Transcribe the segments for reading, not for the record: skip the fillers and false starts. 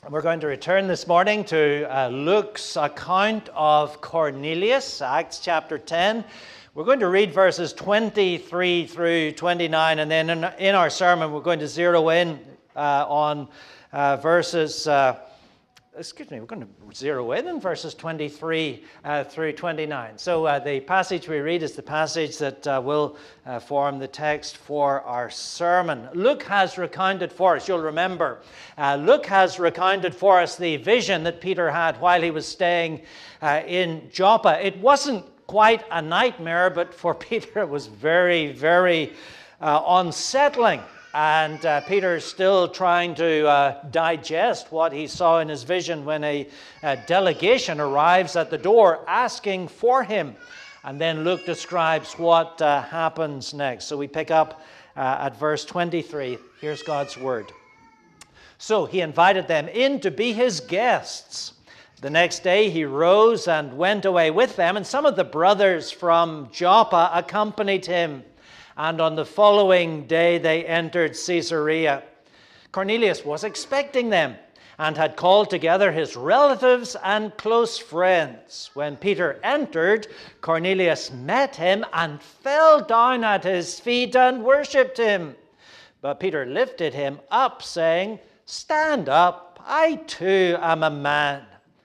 We're going to return this morning to Luke's account of Cornelius, Acts chapter 10. We're going to read verses 23 through 29, and then in our sermon we're going to zero in on verses... we're going to zero in on verses 23 through 29. So the passage we read is the passage that will form the text for our sermon. Luke has recounted for us, you'll remember, Luke has recounted for us the vision that Peter had while he was staying in Joppa. It wasn't quite a nightmare, but for Peter it was very, very unsettling. And Peter's still trying to digest what he saw in his vision when a delegation arrives at the door asking for him. And then Luke describes what happens next. So we pick up at verse 23. Here's God's word. So he invited them in to be his guests. The next day he rose and went away with them, and some of the brothers from Joppa accompanied him. And on the following day they entered Caesarea. Cornelius was expecting them and had called together his relatives and close friends. When Peter entered, Cornelius met him and fell down at his feet and worshipped him. But Peter lifted him up, saying, "Stand up, I too am a man."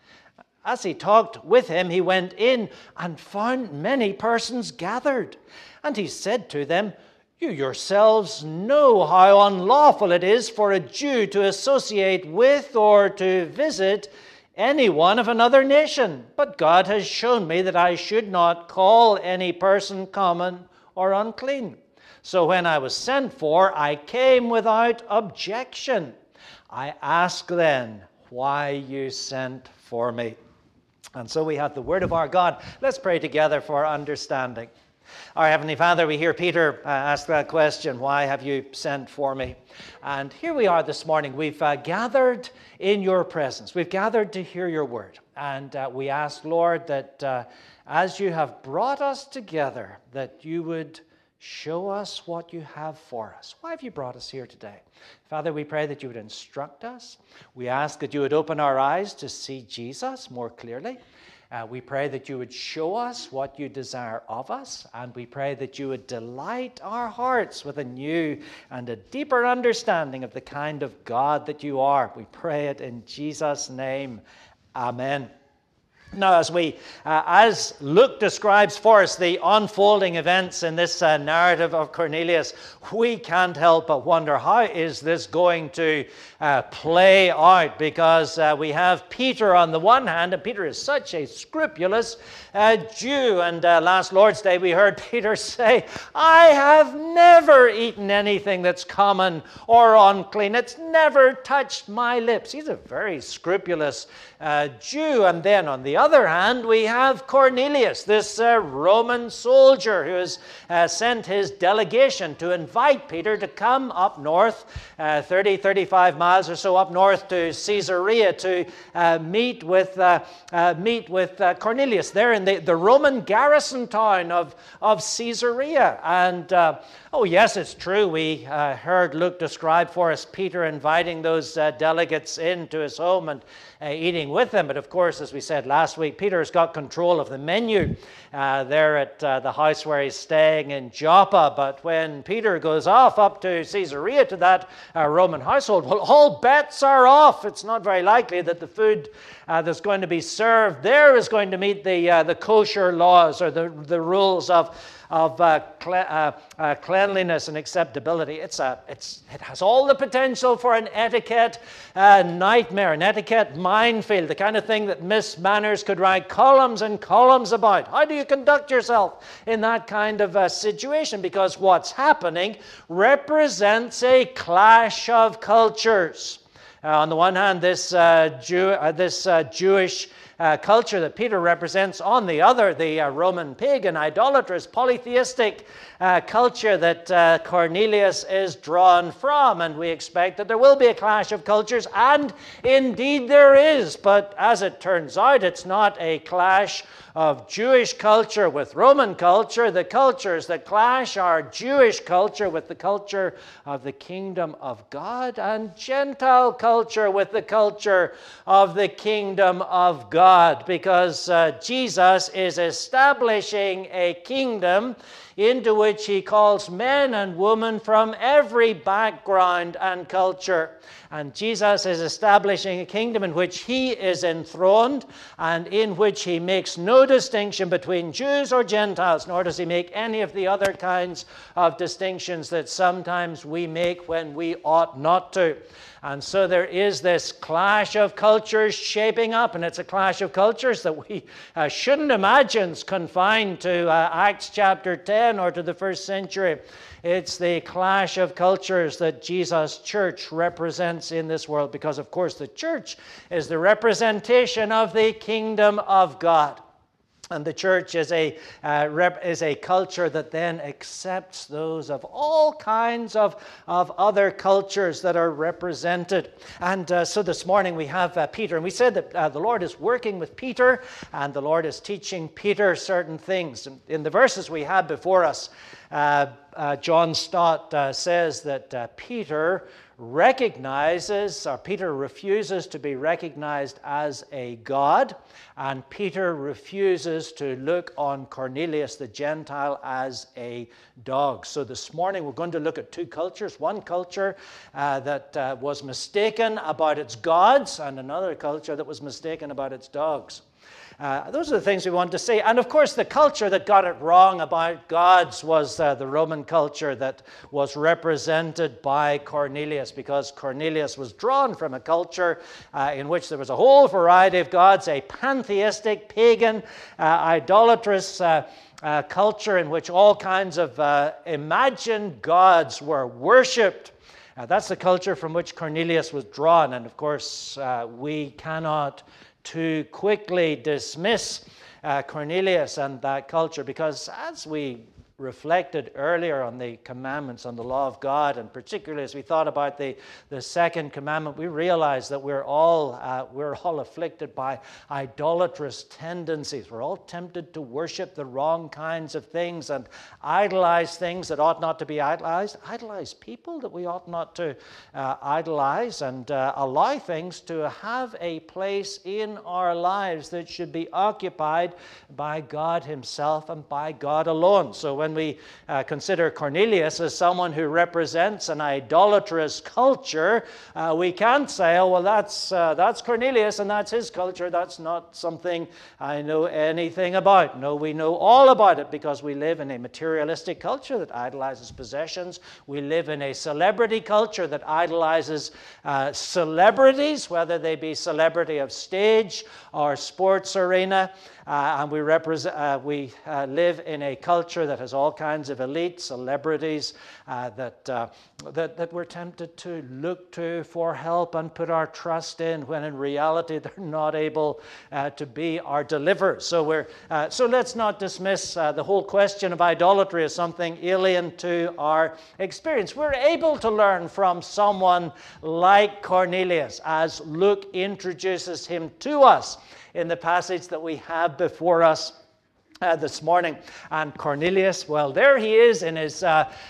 As he talked with him, he went in and found many persons gathered. And he said to them, "You yourselves know how unlawful it is for a Jew to associate with or to visit anyone of another nation. But God has shown me that I should not call any person common or unclean. So when I was sent for, I came without objection. I ask then why you sent for me." And so we have the word of our God. Let's pray together for understanding. Our Heavenly Father, we hear Peter ask that question, "Why have you sent for me?" And here we are this morning. We've gathered in your presence. We've gathered to hear your word. And we ask, Lord, that as you have brought us together, that you would show us what you have for us. Why have you brought us here today? Father, we pray that you would instruct us. We ask that you would open our eyes to see Jesus more clearly. We pray that you would show us what you desire of us, and we pray that you would delight our hearts with a new and a deeper understanding of the kind of God that you are. We pray it in Jesus' name. Amen. Now, as Luke describes for us the unfolding events in this narrative of Cornelius, we can't help but wonder, how is this going to play out? Because we have Peter on the one hand, and Peter is such a scrupulous Jew. And last Lord's Day we heard Peter say, "I have never eaten anything that's common or unclean. It's never touched my lips." He's a very scrupulous Jew. And then on the other hand, we have Cornelius, this Roman soldier who has sent his delegation to invite Peter to come up north, 35 miles or so up north to Caesarea to meet with Cornelius there in the Roman garrison town of Caesarea. And oh yes, it's true, we heard Luke describe for us Peter inviting those delegates into his home and eating with them. But of course, as we said last week, Peter's got control of the menu there at the house where he's staying in Joppa. But when Peter goes off up to Caesarea to that Roman household, well, all bets are off. It's not very likely that the food that's going to be served there is going to meet the kosher laws or the rules of cleanliness and acceptability. It has all the potential for an etiquette nightmare, an etiquette minefield, the kind of thing that Miss Manners could write columns and columns about. How do you conduct yourself in that kind of situation? Because what's happening represents a clash of cultures. On the one hand, this Jewish culture that Peter represents. On the other, the Roman pagan, idolatrous, polytheistic culture that Cornelius is drawn from. And we expect that there will be a clash of cultures, and indeed there is. But as it turns out, it's not a clash of Jewish culture with Roman culture. The cultures that clash are Jewish culture with the culture of the kingdom of God, and Gentile culture culture with the culture of the kingdom of God, because Jesus is establishing a kingdom into which he calls men and women from every background and culture. And Jesus is establishing a kingdom in which he is enthroned and in which he makes no distinction between Jews or Gentiles, nor does he make any of the other kinds of distinctions that sometimes we make when we ought not to. And so there is this clash of cultures shaping up, and it's a clash of cultures that we shouldn't imagine is confined to Acts chapter 10 or to the first century. It's the clash of cultures that Jesus' church represents in this world, because, of course, the church is the representation of the kingdom of God. And the church is a culture that then accepts those of all kinds of other cultures that are represented. And so this morning we have Peter, and we said that the Lord is working with Peter, and the Lord is teaching Peter certain things. In the verses we have before us, John Stott says that Peter refuses to be recognized as a god, and Peter refuses to look on Cornelius the Gentile as a dog. So this morning we're going to look at two cultures. One culture that was mistaken about its gods, and another culture that was mistaken about its dogs. Those are the things we want to see. And of course, the culture that got it wrong about gods was the Roman culture that was represented by Cornelius, because Cornelius was drawn from a culture in which there was a whole variety of gods, a pantheistic, pagan, idolatrous culture in which all kinds of imagined gods were worshipped. That's the culture from which Cornelius was drawn. And of course, we cannot too quickly dismiss Cornelius and that culture, because as we reflected earlier on the commandments, on the law of God, and particularly as we thought about the second commandment, we realized that we're all afflicted by idolatrous tendencies. We're all tempted to worship the wrong kinds of things and idolize things that ought not to be idolized, idolize people that we ought not to idolize, and allow things to have a place in our lives that should be occupied by God himself and by God alone. So when we consider Cornelius as someone who represents an idolatrous culture, we can't say, oh, well, that's Cornelius and that's his culture. That's not something I know anything about. No, we know all about it, because we live in a materialistic culture that idolizes possessions. We live in a celebrity culture that idolizes celebrities, whether they be celebrity of stage or sports arena. And we live in a culture that has all kinds of elite celebrities that we're tempted to look to for help and put our trust in, when in reality they're not able to be our deliverers. So let's not dismiss the whole question of idolatry as something alien to our experience. We're able to learn from someone like Cornelius as Luke introduces him to us in the passage that we have before us this morning. And Cornelius, well, there he is in his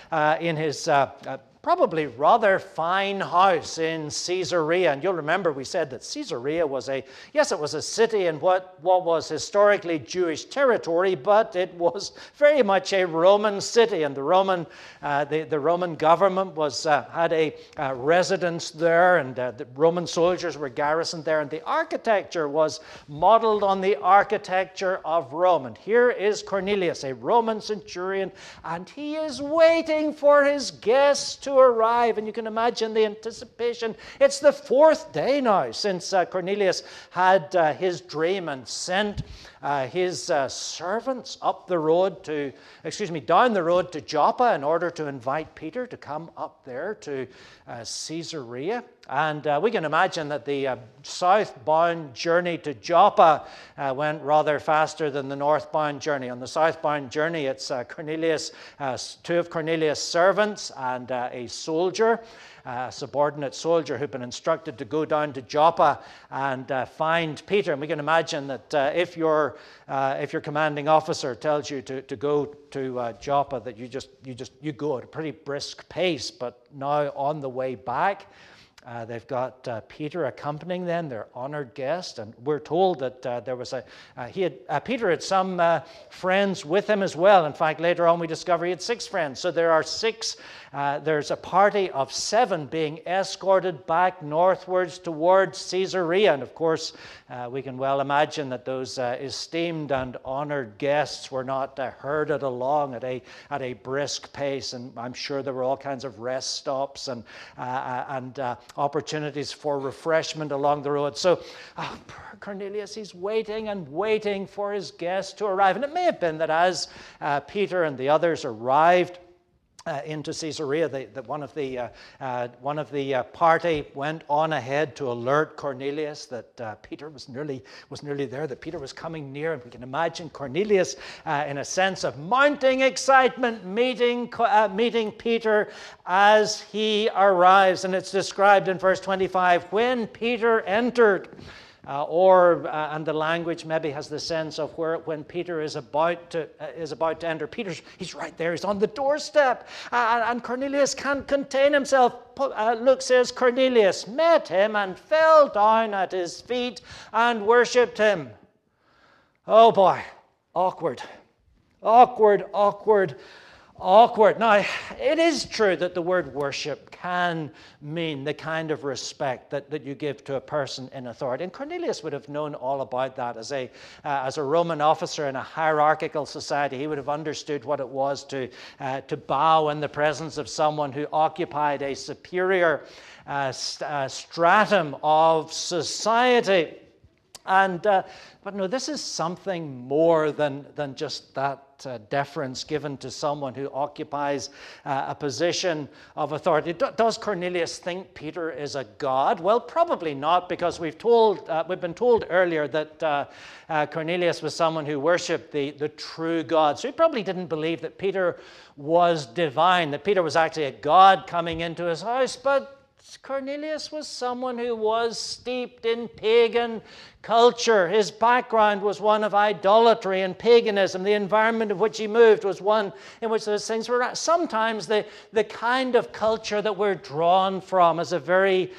probably rather fine house in Caesarea. And you'll remember we said that Caesarea was it was a city in what was historically Jewish territory, but it was very much a Roman city. And the Roman government had a residence there, and the Roman soldiers were garrisoned there. And the architecture was modeled on the architecture of Rome. And here is Cornelius, a Roman centurion, and he is waiting for his guests to arrive. And you can imagine the anticipation. It's the fourth day now since Cornelius had his dream and sent his servants down the road to Joppa in order to invite Peter to come up there to Caesarea. And we can imagine that the southbound journey to Joppa went rather faster than the northbound journey. On the southbound journey, it's Cornelius, two of Cornelius' servants and a soldier, a subordinate soldier who'd been instructed to go down to Joppa and find Peter. And we can imagine that if your commanding officer tells you to go to Joppa, that you go at a pretty brisk pace. But now on the way back, They've got Peter accompanying them, their honored guest, and we're told that Peter had some friends with him as well. In fact, later on we discover he had 6 friends. So there are 6. There's a party of 7 being escorted back northwards towards Caesarea, and of course we can well imagine that those esteemed and honored guests were not herded along at a brisk pace, and I'm sure there were all kinds of rest stops and opportunities for refreshment along the road. So Cornelius, he's waiting and waiting for his guests to arrive. And it may have been that as Peter and the others arrived into Caesarea, one of the party went on ahead to alert Cornelius that Peter was nearly there, that Peter was coming near. And we can imagine Cornelius, in a sense of mounting excitement, meeting Peter as he arrives. And it's described in verse 25, when Peter entered. And the language maybe has the sense of when Peter is about to enter. He's right there. He's on the doorstep, and Cornelius can't contain himself. Luke says Cornelius met him and fell down at his feet and worshipped him. Oh boy, awkward. Now, it is true that the word worship can mean the kind of respect that you give to a person in authority. And Cornelius would have known all about that as a Roman officer in a hierarchical society. He would have understood what it was to bow in the presence of someone who occupied a superior stratum of society. But no, this is something more than just that deference given to someone who occupies a position of authority. Does Cornelius think Peter is a god? Well, probably not, because we've been told earlier that Cornelius was someone who worshipped the true God. So he probably didn't believe that Peter was divine, that Peter was actually a god coming into his house. But Cornelius was someone who was steeped in pagan culture. His background was one of idolatry and paganism. The environment in which he moved was one in which those things were at. Sometimes the kind of culture that we're drawn from has a very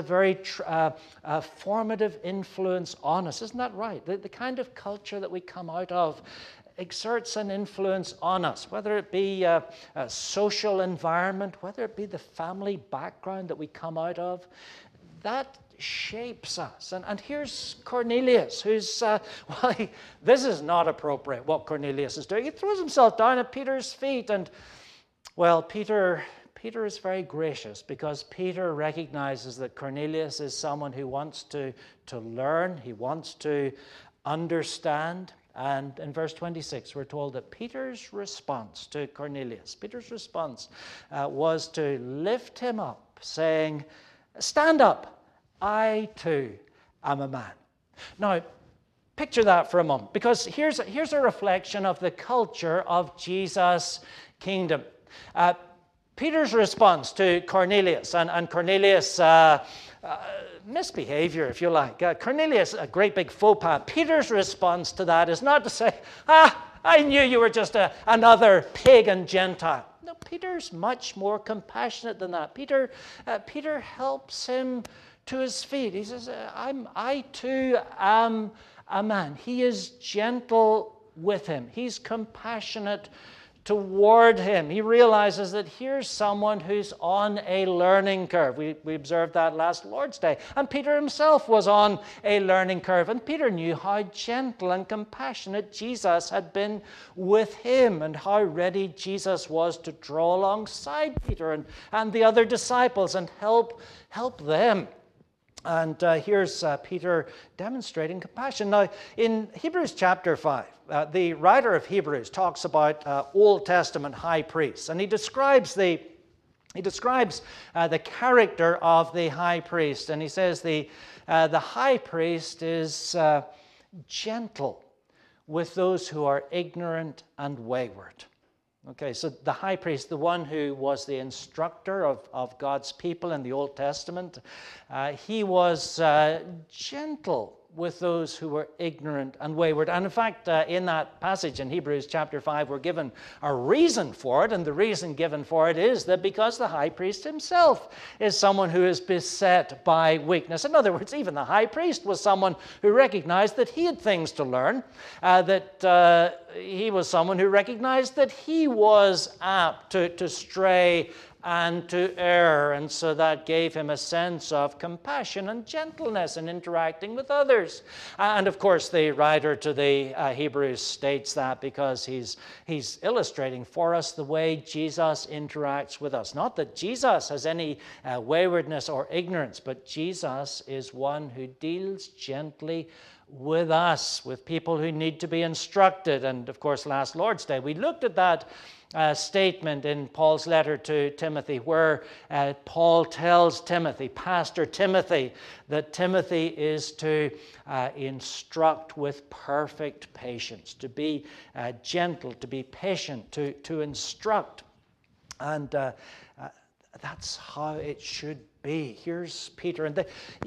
formative influence on us. Isn't that right? The kind of culture that we come out of exerts an influence on us, whether it be a social environment, whether it be the family background that we come out of. That shapes us. And here's Cornelius, who's, this is not appropriate, what Cornelius is doing. He throws himself down at Peter's feet, and, well, Peter is very gracious, because Peter recognizes that Cornelius is someone who wants to learn, he wants to understand. And in verse 26, we're told that Peter's response to Cornelius, was to lift him up, saying, "Stand up, I too am a man." Now, picture that for a moment, because here's a reflection of the culture of Jesus' kingdom. Peter's response to Cornelius, and Cornelius' misbehavior, if you like. Cornelius, a great big faux pas. Peter's response to that is not to say, I knew you were just another pagan Gentile. No, Peter's much more compassionate than that. Peter helps him to his feet. He says, I too am a man. He is gentle with him. He's compassionate toward him. He realizes that here's someone who's on a learning curve. We observed that last Lord's Day. And Peter himself was on a learning curve. And Peter knew how gentle and compassionate Jesus had been with him, and how ready Jesus was to draw alongside Peter and the other disciples and help them. And here's Peter demonstrating compassion. Now, in Hebrews chapter 5, the writer of Hebrews talks about Old Testament high priests, and he describes the character of the high priest, and he says the high priest is gentle with those who are ignorant and wayward. Okay, so the high priest, the one who was the instructor of God's people in the Old Testament, he was gentle with those who were ignorant and wayward. And in fact, in that passage in Hebrews chapter 5, we're given a reason for it, and the reason given for it is that because the high priest himself is someone who is beset by weakness. In other words, even the high priest was someone who recognized that he had things to learn, that he was someone who recognized that he was apt to stray and to err, and so that gave him a sense of compassion and gentleness in interacting with others. And of course, the writer to the Hebrews states that because he's illustrating for us the way Jesus interacts with us. Not that Jesus has any waywardness or ignorance, but Jesus is one who deals gently with us, with people who need to be instructed. And of course, last Lord's Day, we looked at that statement in Paul's letter to Timothy, where Paul tells Timothy, Pastor Timothy, that Timothy is to instruct with perfect patience, to be gentle, to be patient, to instruct. And that's how it should be. Here's Peter, and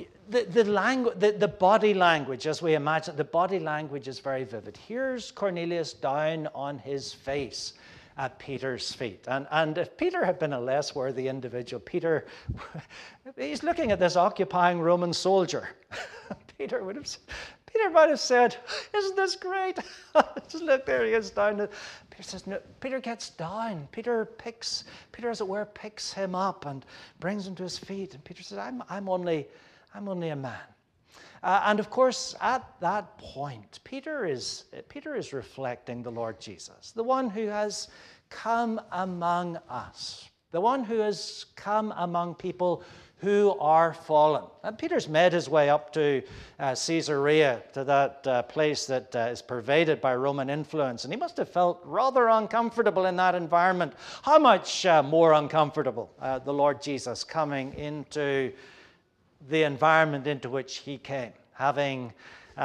the body language, as we imagine, the body language is very vivid. Here's Cornelius down on his face at Peter's feet. And if Peter had been a less worthy individual, Peter, he's looking at this occupying Roman soldier. Peter might have said, "Isn't this great?" Just look, there he is down. Peter says, no. Peter gets down. Peter, as it were, picks him up and brings him to his feet. And Peter says, I'm only a man. And of course, at that point, Peter is reflecting the Lord Jesus, the one who has come among us, the one who has come among people who are fallen. And Peter's made his way up to Caesarea, to that place that is pervaded by Roman influence, and he must have felt rather uncomfortable in that environment. How much more uncomfortable the Lord Jesus coming into the environment into which he came, having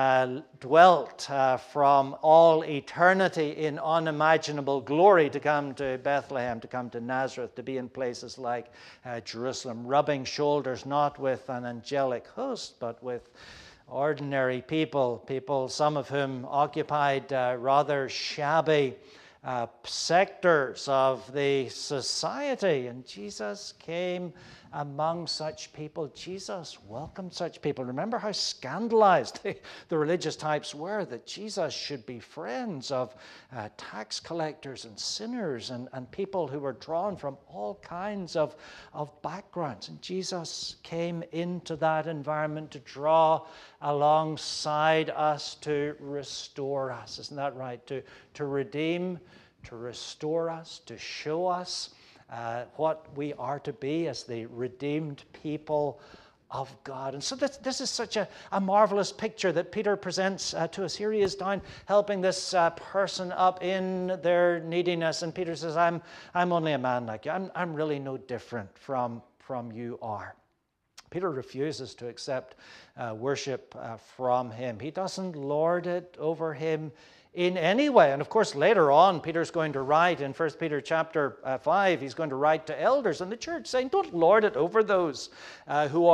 dwelt from all eternity in unimaginable glory to come to Bethlehem, to come to Nazareth, to be in places like Jerusalem, rubbing shoulders not with an angelic host, but with ordinary people, some of whom occupied rather shabby sectors of the society. And Jesus came among such people. Jesus welcomed such people. Remember how scandalized the religious types were, that Jesus should be friends of tax collectors and sinners and people who were drawn from all kinds of backgrounds. And Jesus came into that environment to draw alongside us, to restore us. Isn't that right? To redeem, to restore us, to show us what we are to be as the redeemed people of God. And so this is such a marvelous picture that Peter presents to us. Here he is down helping this person up in their neediness. And Peter says, I'm only a man like you. I'm really no different from you are. Peter refuses to accept worship from him. He doesn't lord it over him in any way. And of course, later on, Peter's going to write in 1 Peter chapter 5, he's going to write to elders in the church saying, don't lord it over those who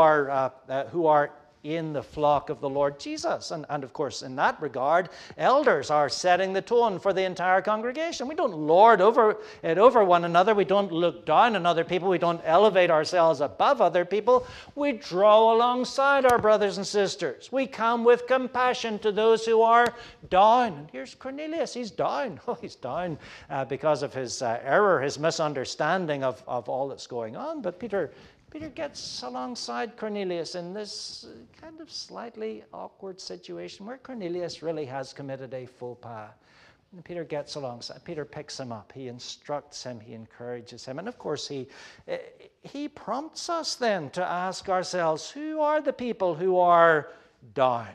are in the flock of the Lord Jesus. And of course, in that regard, elders are setting the tone for the entire congregation. We don't lord over one another. We don't look down on other people. We don't elevate ourselves above other people. We draw alongside our brothers and sisters. We come with compassion to those who are down. And here's Cornelius. He's down. Oh, he's down because of his error, his misunderstanding of all that's going on. But Peter gets alongside Cornelius in this kind of slightly awkward situation where Cornelius really has committed a faux pas. And Peter gets alongside. Peter picks him up. He instructs him. He encourages him. And of course, he prompts us then to ask ourselves, who are the people who are down?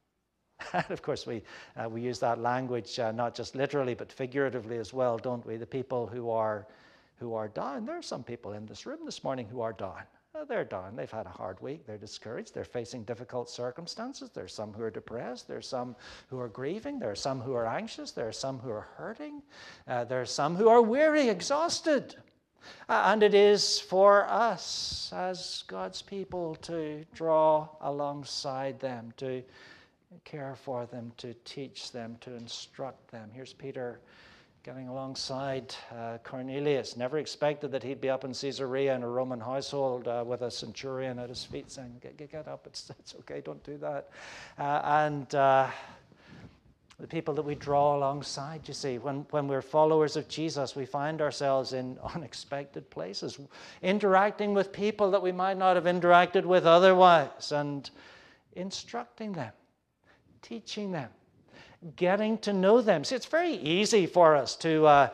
And of course, we use that language not just literally but figuratively as well, don't we? The people who are down. There are some people in this room this morning who are down. They're down. They've had a hard week. They're discouraged. They're facing difficult circumstances. There's some who are depressed. There's some who are grieving. There are some who are anxious. There are some who are hurting. There are some who are weary, exhausted. And it is for us as God's people to draw alongside them, to care for them, to teach them, to instruct them. Here's Peter getting alongside Cornelius. Never expected that he'd be up in Caesarea in a Roman household with a centurion at his feet saying, get up, it's okay, don't do that. And the people that we draw alongside, you see, when we're followers of Jesus, we find ourselves in unexpected places, interacting with people that we might not have interacted with otherwise, and instructing them, teaching them, getting to know them. See, it's very easy for us to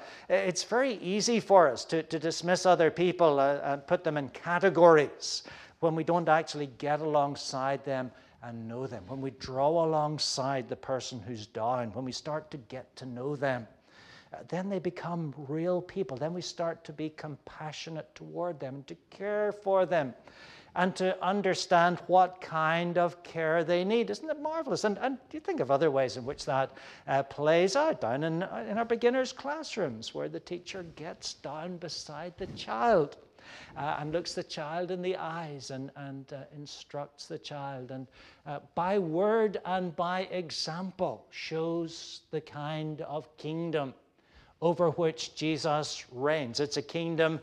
dismiss other people and put them in categories when we don't actually get alongside them and know them. When we draw alongside the person who's down, when we start to get to know them, then they become real people. Then we start to be compassionate toward them and to care for them, and to understand what kind of care they need. Isn't it marvelous? And you think of other ways in which that plays out down in our beginners' classrooms, where the teacher gets down beside the child and looks the child in the eyes and instructs the child, and by word and by example shows the kind of kingdom over which Jesus reigns. It's a kingdom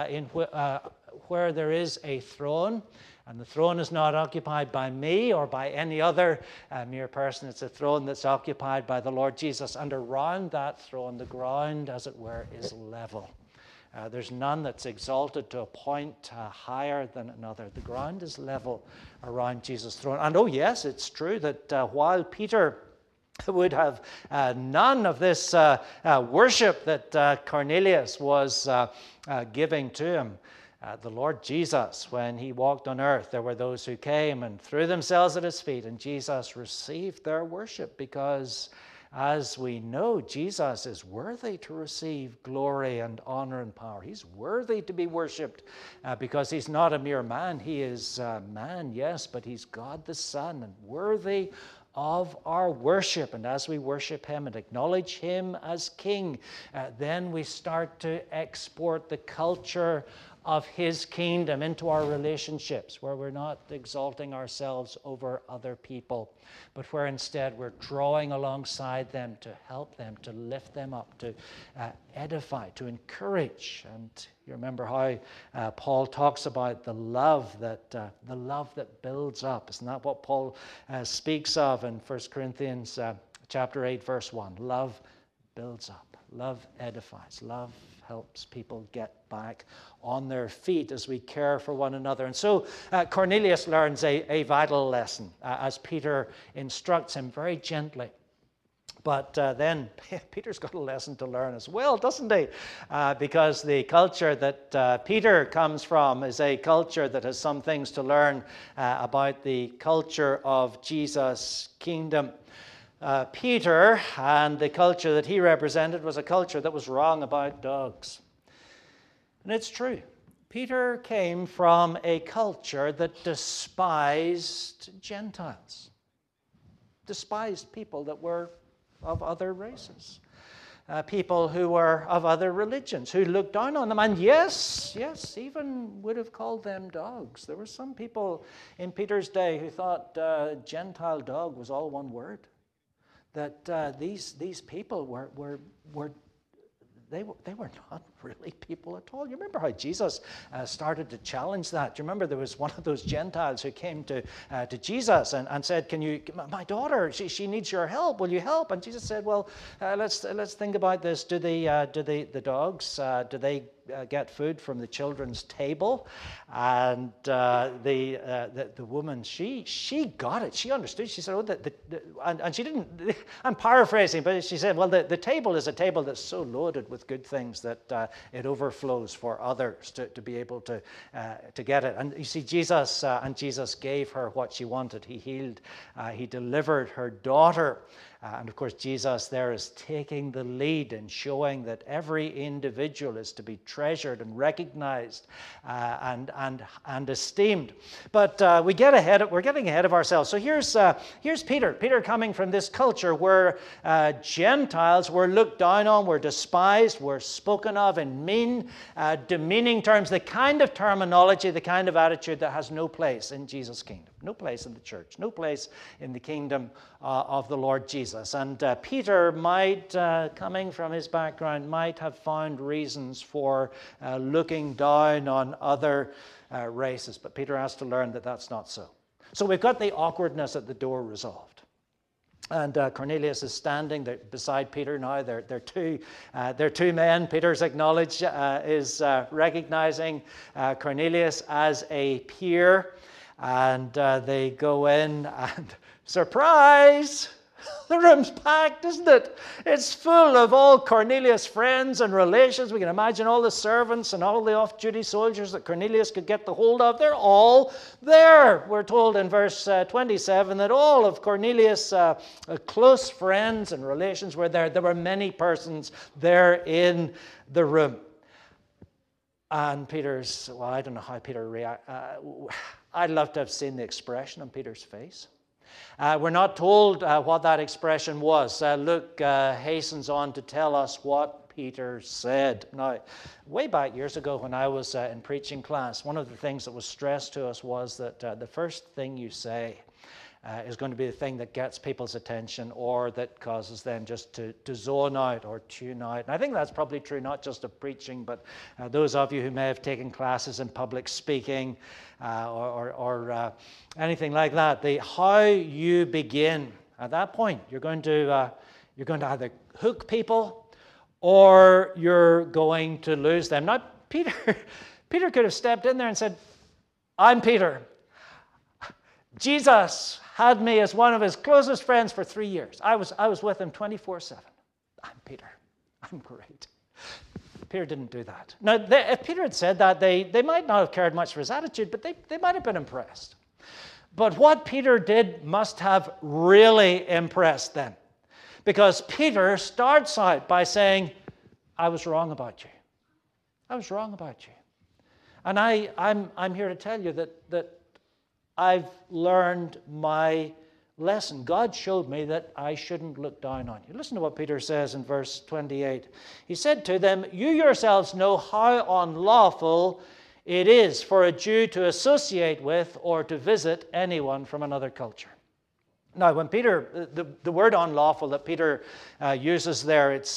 where there is a throne, and the throne is not occupied by me or by any other mere person. It's a throne that's occupied by the Lord Jesus, and around that throne the ground, as it were, is level. There's none that's exalted to a point higher than another. The ground is level around Jesus' throne. And oh yes, it's true that while Peter would have none of this worship that Cornelius was giving to him, the Lord Jesus, when he walked on earth, there were those who came and threw themselves at his feet, and Jesus received their worship because, as we know, Jesus is worthy to receive glory and honor and power. He's worthy to be worshipped because he's not a mere man. He is man, yes, but he's God the Son, and worthy of our worship. And as we worship him and acknowledge him as King, then we start to export the culture of his kingdom into our relationships, where we're not exalting ourselves over other people, but where instead we're drawing alongside them to help them, to lift them up, to edify, to encourage. And you remember how Paul talks about the love that builds up. Isn't that what Paul speaks of in 1 Corinthians chapter 8, verse 1? Love builds up. Love edifies. Love helps people get back on their feet as we care for one another. And so Cornelius learns a vital lesson as Peter instructs him very gently. But then Peter's got a lesson to learn as well, doesn't he? Because the culture that Peter comes from is a culture that has some things to learn about the culture of Jesus' kingdom. Peter and the culture that he represented was a culture that was wrong about dogs. And it's true. Peter came from a culture that despised Gentiles, despised people that were of other races, people who were of other religions, who looked down on them, and yes, even would have called them dogs. There were some people in Peter's day who thought Gentile dog was all one word. That these people were not really people at all. You remember how Jesus started to challenge that? Do you remember there was one of those Gentiles who came to Jesus and said, my daughter, she needs your help. Will you help? And Jesus said, well, let's think about this. Do the dogs get food from the children's table? And the woman, she got it. She understood. She said, and she didn't. I'm paraphrasing, but she said, well, the table is a table that's so loaded with good things that it overflows for others to be able to get it. And you see, Jesus gave her what she wanted. He healed. He delivered her daughter. And of course, Jesus there is taking the lead and showing that every individual is to be treasured and recognized and esteemed. But we're getting ahead of ourselves. So here's Peter. Peter coming from this culture where Gentiles were looked down on, were despised, were spoken of in mean, demeaning terms, the kind of terminology, the kind of attitude that has no place in Jesus' kingdom. no place in the church, no place in the kingdom of the Lord Jesus. And Peter might, coming from his background, might have found reasons for looking down on other races. But Peter has to learn that that's not so. So we've got the awkwardness at the door resolved. And Cornelius is standing there beside Peter now. They're two men. Peter's acknowledged is recognizing Cornelius as a peer. And they go in and surprise! The room's packed, isn't it? It's full of all Cornelius' friends and relations. We can imagine all the servants and all the off-duty soldiers that Cornelius could get the hold of. They're all there. We're told in verse 27 that all of Cornelius' close friends and relations were there. There were many persons there in the room. And Peter's, well, I don't know how Peter reacted. I'd love to have seen the expression on Peter's face. We're not told what that expression was. Luke hastens on to tell us what Peter said. Now, way back years ago when I was in preaching class, one of the things that was stressed to us was that the first thing you say is going to be the thing that gets people's attention or that causes them just to zone out or tune out. And I think that's probably true not just of preaching, but those of you who may have taken classes in public speaking or anything like that. How you begin at that point, you're going to either hook people or you're going to lose them. Now, Peter could have stepped in there and said, "I'm Peter. Jesus had me as one of his closest friends for 3 years. I was with him 24/7. I'm Peter. I'm great." Peter didn't do that. Now, if Peter had said that, they might not have cared much for his attitude, but they might have been impressed. But what Peter did must have really impressed them. Because Peter starts out by saying, "I was wrong about you. I was wrong about you. And I'm here to tell you that I've learned my lesson. God showed me that I shouldn't look down on you." Listen to what Peter says in verse 28. He said to them, "You yourselves know how unlawful it is for a Jew to associate with or to visit anyone from another culture." Now, when Peter, the word unlawful that Peter uses there, it's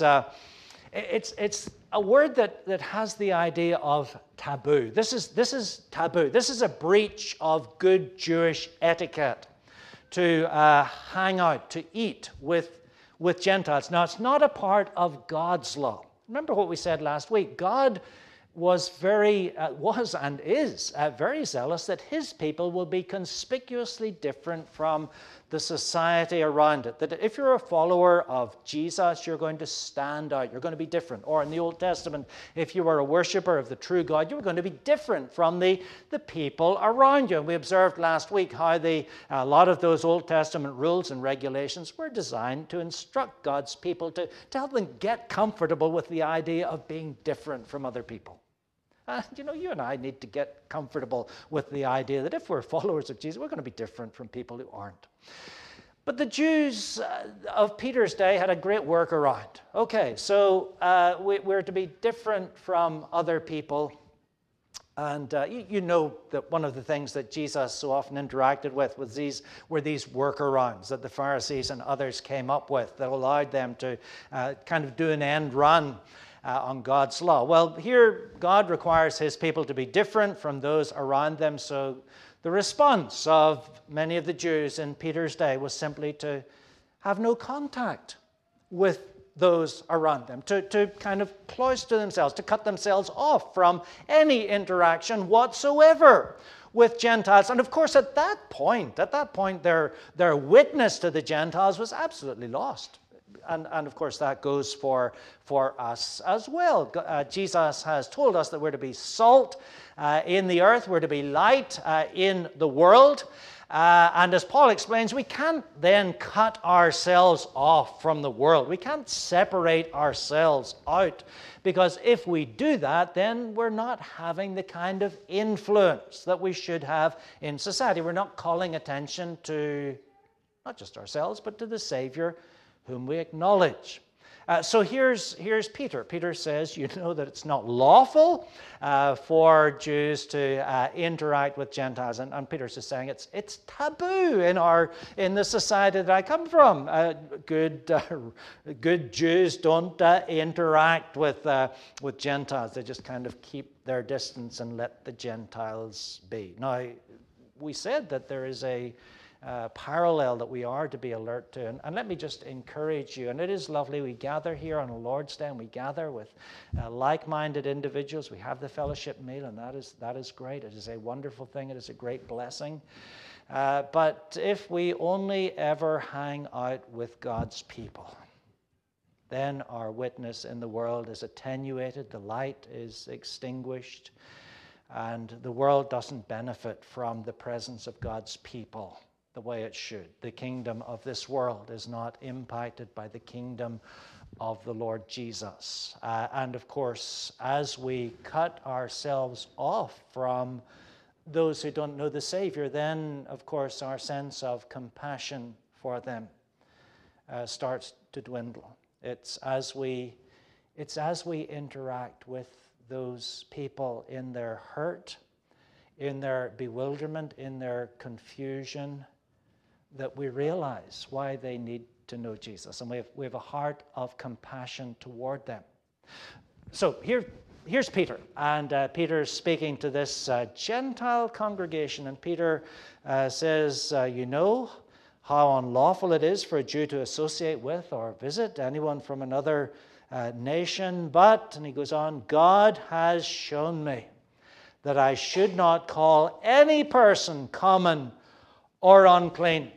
a word that has the idea of taboo. This is taboo. This is a breach of good Jewish etiquette to hang out, to eat with Gentiles. Now, it's not a part of God's law. Remember what we said last week. God was and is very zealous that his people will be conspicuously different from the society around it. That if you're a follower of Jesus, you're going to stand out. You're going to be different. Or in the Old Testament, if you were a worshiper of the true God, you were going to be different from the people around you. And we observed last week how a lot of those Old Testament rules and regulations were designed to instruct God's people to help them get comfortable with the idea of being different from other people. You and I need to get comfortable with the idea that if we're followers of Jesus, we're going to be different from people who aren't. But the Jews of Peter's day had a great workaround. Okay, so we're to be different from other people. And you know that one of the things that Jesus so often interacted with were these workarounds that the Pharisees and others came up with that allowed them to kind of do an end run on God's law. Well, here God requires his people to be different from those around them. So the response of many of the Jews in Peter's day was simply to have no contact with those around them, to kind of cloister themselves, to cut themselves off from any interaction whatsoever with Gentiles. And of course, at that point, their witness to the Gentiles was absolutely lost. And of course, that goes for us as well. Jesus has told us that we're to be salt in the earth, we're to be light in the world. And as Paul explains, we can't then cut ourselves off from the world. We can't separate ourselves out, because if we do that, then we're not having the kind of influence that we should have in society. We're not calling attention to not just ourselves, but to the Savior whom we acknowledge. So here's Peter. Peter says, you know that it's not lawful for Jews to interact with Gentiles. And Peter's just saying it's taboo in the society that I come from. Good Jews don't interact with Gentiles. They just kind of keep their distance and let the Gentiles be. Now, we said that there is a parallel that we are to be alert to. And let me just encourage you, and it is lovely, we gather here on a Lord's Day, and we gather with like-minded individuals. We have the fellowship meal, and that is great. It is a wonderful thing. It is a great blessing. But if we only ever hang out with God's people, then our witness in the world is attenuated, the light is extinguished, and the world doesn't benefit from the presence of God's people the way it should. The kingdom of this world is not impacted by the kingdom of the Lord Jesus. And of course, as we cut ourselves off from those who don't know the Savior, then of course our sense of compassion for them starts to dwindle. It's as we interact with those people in their hurt, in their bewilderment, in their confusion, that we realize why they need to know Jesus. And we have a heart of compassion toward them. So here's Peter. And Peter's speaking to this Gentile congregation. And Peter says, you know how unlawful it is for a Jew to associate with or visit anyone from another nation. But, and he goes on, God has shown me that I should not call any person common or unclean.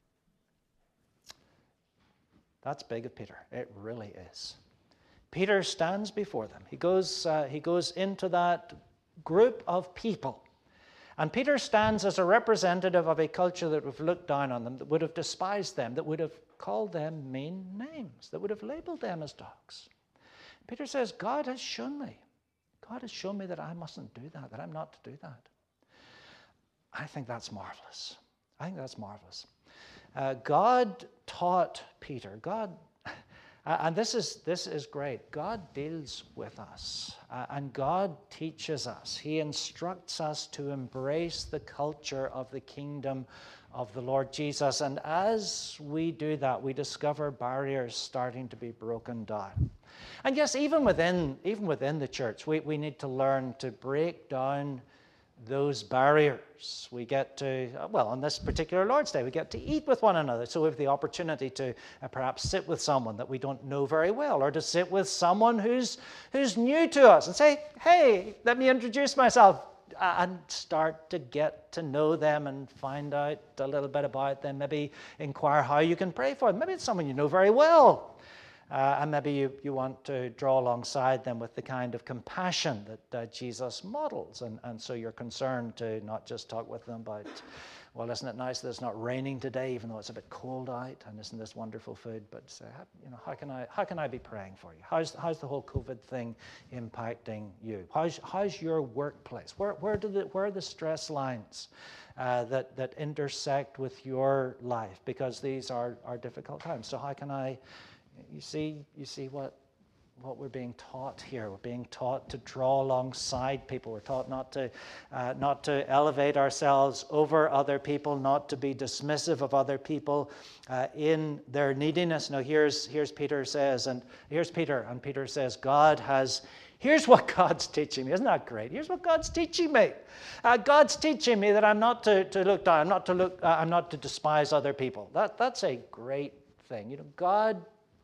That's big of Peter. It really is. Peter stands before them. He goes into that group of people. And Peter stands as a representative of a culture that would have looked down on them, that would have despised them, that would have called them mean names, that would have labeled them as dogs. Peter says, God has shown me. God has shown me that I mustn't do that I'm not to do that. I think that's marvelous. I think that's marvelous. God taught Peter. And this is great. God deals with us, and God teaches us. He instructs us to embrace the culture of the kingdom of the Lord Jesus. And as we do that, we discover barriers starting to be broken down. And yes, even within the church, we need to learn to break down those barriers. We get to, well, on this particular Lord's Day, we get to eat with one another. So we have the opportunity to perhaps sit with someone that we don't know very well, or to sit with someone who's new to us and say, hey, let me introduce myself, and start to get to know them and find out a little bit about them. Maybe inquire how you can pray for them. Maybe it's someone you know very well. And maybe you want to draw alongside them with the kind of compassion that Jesus models. And so you're concerned to not just talk with them about, well, isn't it nice that it's not raining today, even though it's a bit cold out, and isn't this wonderful food? But say, how can I be praying for you? How's the whole COVID thing impacting you? How's your workplace? Where are the stress lines that intersect with your life? Because these are difficult times. So how can I... You see what we're being taught here. We're being taught to draw alongside people. We're taught not to elevate ourselves over other people, not to be dismissive of other people in their neediness. Now here's Peter says, and Peter says, here's what God's teaching me. Isn't that great? Here's what God's teaching me. God's teaching me that I'm not to look down. I'm not to despise other people. That's a great thing. God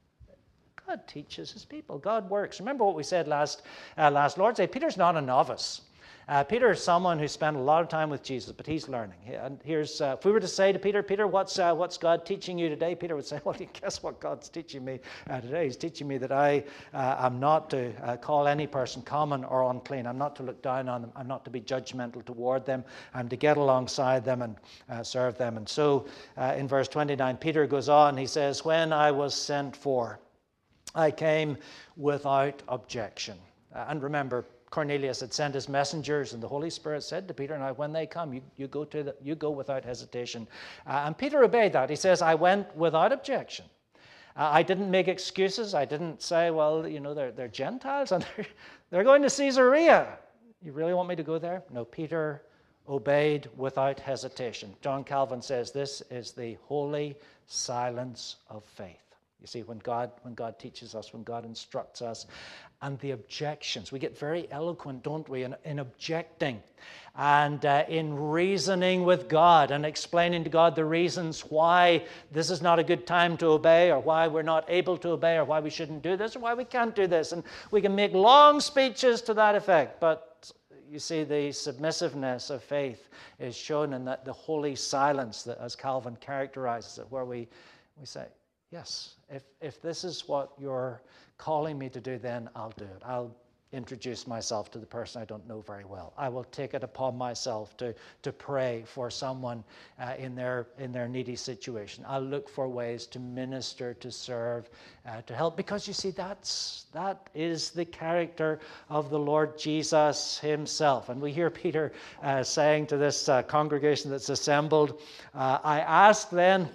teaches his people. God works. Remember what we said last Lord's Day. Peter's not a novice. Peter is someone who spent a lot of time with Jesus, but he's learning. And here's, if we were to say to Peter, what's God teaching you today? Peter would say, well, guess what God's teaching me today? He's teaching me that I am not to call any person common or unclean. I'm not to look down on them. I'm not to be judgmental toward them. I'm to get alongside them and serve them. And so in verse 29, Peter goes on. He says, when I was sent for, I came without objection. And remember, Cornelius had sent his messengers, and the Holy Spirit said to Peter, now when they come, you go without hesitation. And Peter obeyed that. He says, I went without objection. I didn't make excuses. I didn't say, well, they're Gentiles and they're going to Caesarea. You really want me to go there? No, Peter obeyed without hesitation. John Calvin says this is the holy silence of faith. You see, when God teaches us, when God instructs us, and the objections, we get very eloquent, don't we, in objecting and in reasoning with God and explaining to God the reasons why this is not a good time to obey, or why we're not able to obey, or why we shouldn't do this, or why we can't do this. And we can make long speeches to that effect, but you see, the submissiveness of faith is shown in that the holy silence, that, as Calvin characterizes it, where we say, yes, if this is what you're calling me to do, then I'll do it. I'll introduce myself to the person I don't know very well. I will take it upon myself to pray for someone in their needy situation. I'll look for ways to minister, to serve, to help, because you see, that is the character of the Lord Jesus himself. And we hear Peter saying to this congregation that's assembled, I ask then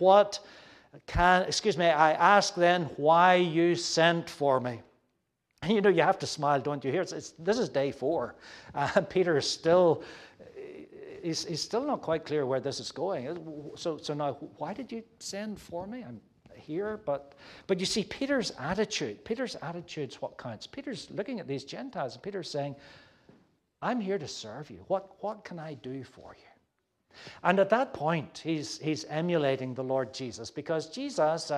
why you sent for me. You have to smile, don't you? This is day 4. Peter is still, he's still not quite clear where this is going. So now, why did you send for me? I'm here, but you see, Peter's attitude's what counts. Peter's looking at these Gentiles, and Peter's saying, I'm here to serve you. What can I do for you? And at that point, he's emulating the Lord Jesus, because Jesus,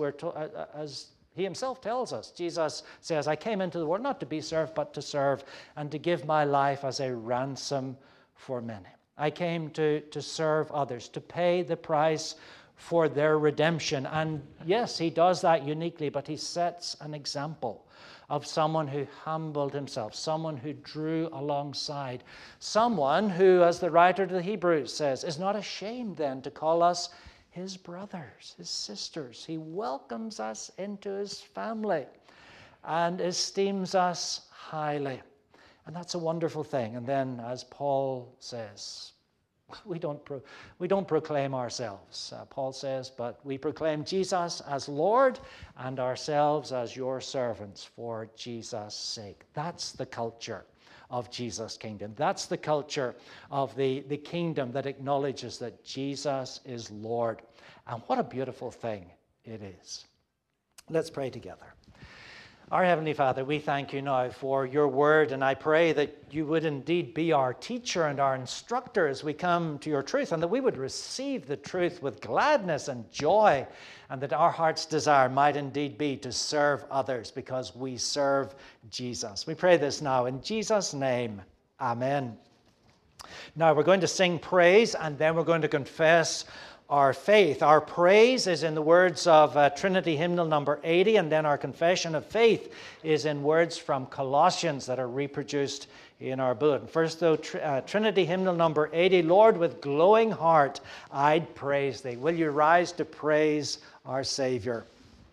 as he himself tells us, Jesus says, I came into the world not to be served, but to serve, and to give my life as a ransom for many. I came to serve others, to pay the price for their redemption. And yes, he does that uniquely, but he sets an example of someone who humbled himself, someone who drew alongside, someone who, as the writer to the Hebrews says, is not ashamed then to call us his brothers, his sisters. He welcomes us into his family and esteems us highly. And that's a wonderful thing. And then, as Paul says, we don't proclaim ourselves. Paul says, but we proclaim Jesus as Lord and ourselves as your servants for Jesus' sake. That's the culture of Jesus' kingdom. That's the culture of the kingdom that acknowledges that Jesus is Lord. And what a beautiful thing it is. Let's pray together. Our Heavenly Father, we thank you now for your word, and I pray that you would indeed be our teacher and our instructor as we come to your truth, and that we would receive the truth with gladness and joy, and that our heart's desire might indeed be to serve others because we serve Jesus. We pray this now in Jesus' name. Amen. Now we're going to sing praise, and then we're going to confess our faith. Our praise is in the words of Trinity hymnal number 80, and then our confession of faith is in words from Colossians that are reproduced in our bulletin. First, though, Trinity hymnal number 80, Lord, with glowing heart I'd praise thee. Will you rise to praise our Savior?